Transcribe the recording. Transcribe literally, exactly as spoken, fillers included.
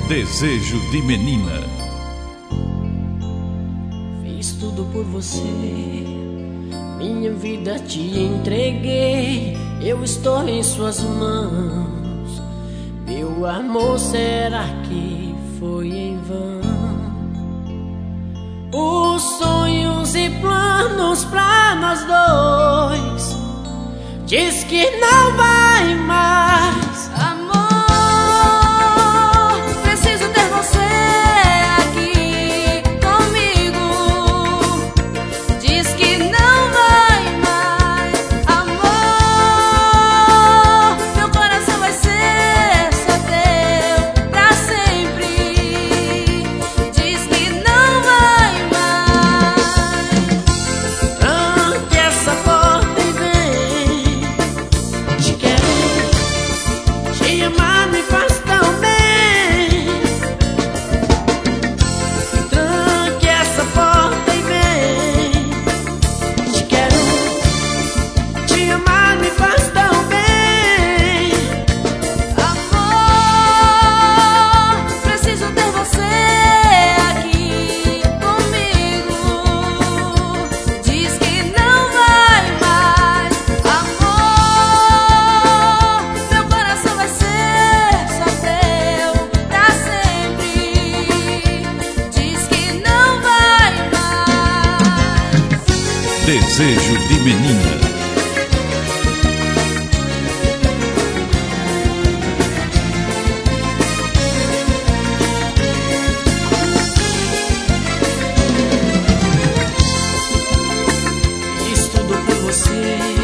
Desejo de menina. Fiz tudo por você, minha vida te entreguei. Eu estou em suas mãos. Meu amor, será que foi em vão? Os sonhos e planos pra nós dois diz que não vai mais. Amor, preciso ter você aqui comigo. Diz que não vai mais. Amor, meu coração vai ser só teu pra sempre. Diz que não vai mais. Tranque essa porta e vem. Te quero, te amar me faz tão bem. Tranque essa porta e vem. Te quero, te amar me faz tão bem. Amor, preciso ter você aqui comigo. Diz que não vai mais. Amor, meu coração vai ser só teu pra sempre. Diz que não vai mais. Desejo de menina. Fiz tudo por você,